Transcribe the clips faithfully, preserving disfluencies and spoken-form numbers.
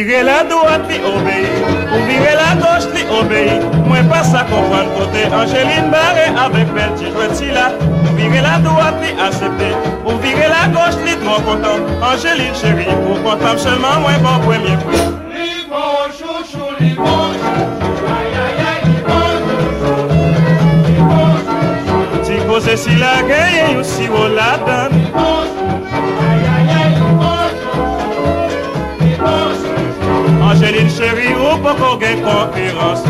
virez la droite, li obéit. Ou virez la gauche, li obéit. Moi pas ça comprendre côté Angéline Barré avec Belti Jouetti là. Ou virez la droite, li accepté. Ou virez la gauche, li trop content. Angéline chérie, pour content seulement moi bon premier prix. Li bon chouchou, li bon chouchou, aïe aïe aïe, li bon chouchou, li bon chouchou. Si cause si la gagne, ou si on la donne. Li bon chouchou, aïe aïe aïe, li bon chouchou, li bon chouchou. Angéline chérie, ou pas qu'on gagne concurrence.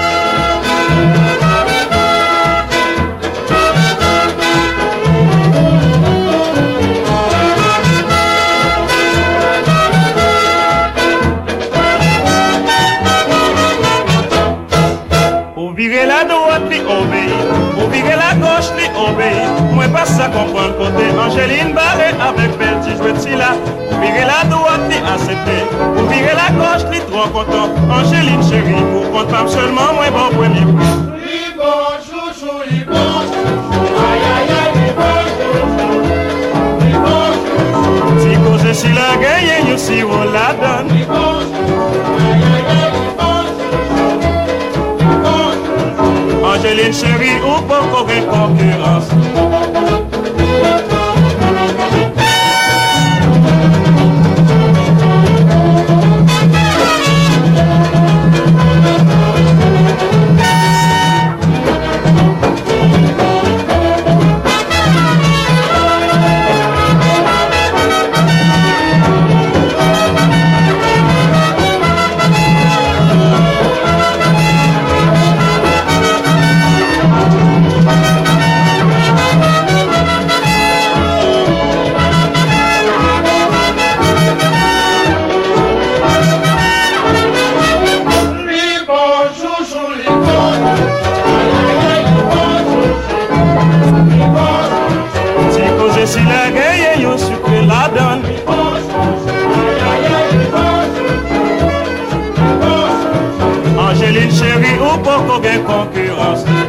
Ou virez la droite, li obéit. Ou virez la gauche, li obéit. Moi pas ça comprendre côté Angéline Barré avec Belti Jouetti là. Ou virez la droite, li accepté. Ou virez la gauche, li trop content. Angéline chérie, pour content seulement moi bon premier prix. Li bon chouchou, li bon chouchou, aïe aïe aïe, li bon chouchou, li bon chouchou. Si cause si la gagne, ou si on la donne. Li bon chouchou, aïe aïe aïe, li bon chouchou, li bon chouchou. Angéline chérie, ou pas qu'on gagne concurrence. Si la gagne, yo sucre la donne. Angéline chérie, ou pas qu'on gagne concurrence.